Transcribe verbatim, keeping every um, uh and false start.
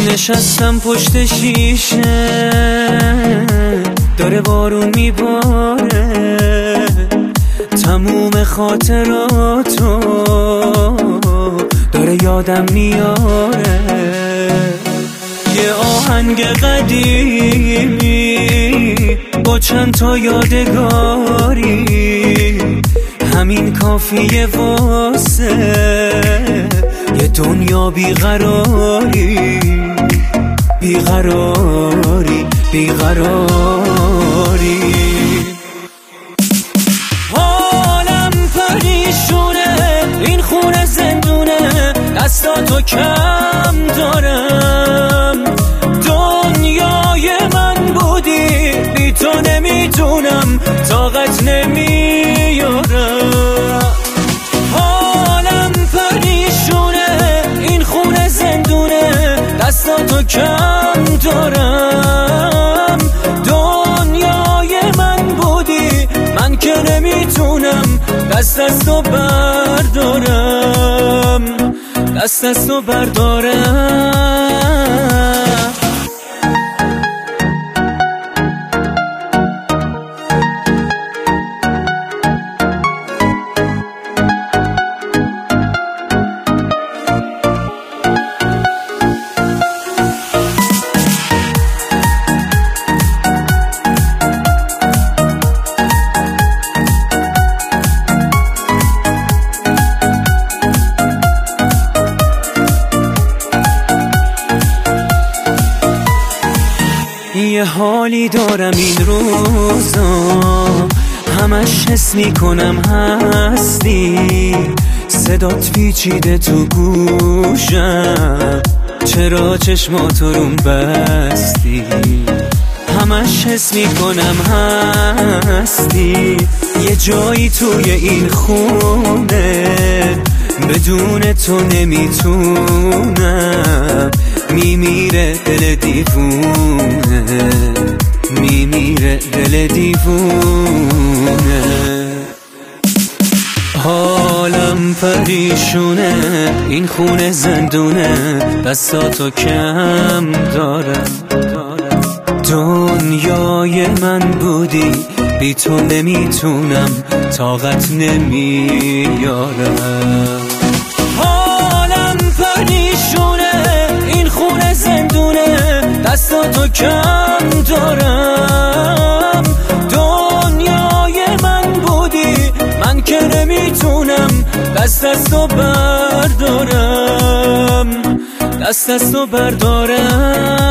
نشستم پشت شیشه، داره بارون میباره، تموم خاطراتو داره یادم میاره. یه آهنگ قدیمی با چند تا یادگاری، همین کافیه واسه یه دنیا بیقراری. بیقراری بیقراری حالم پریشونه، این خونه زندونه، دستاتو کم دارم. دنیای من بودی، بی تو نمیتونم، طاقت نمیارم. حالم پریشونه، این خونه زندونه، دستاتو کم دارم. دنیای من بودی، من که نمیتونم دست از تو بردارم، دست از تو بردارم. یه حالی دارم این روزا، همش حس میکنم هستی، صدات پیچیده تو گوشم، چرا چشماتو روم بستی. همش حس میکنم هستی، یه جایی توی این خونه، بدون تو نمیتونم. میمیره دل دیوونه، میمیره دل دیوونه. حالم پریشونه، این خونه زندونه، دستاتو کم دارم. دنیای من بودی، بی تو نمیتونم، طاقت نمیارم. حالم پریشونه، این خونه زندونه، دستاتو کم دارم. دنیای من بودی، من که نمیتونم دست از تو بردارم، دست از تو بردارم.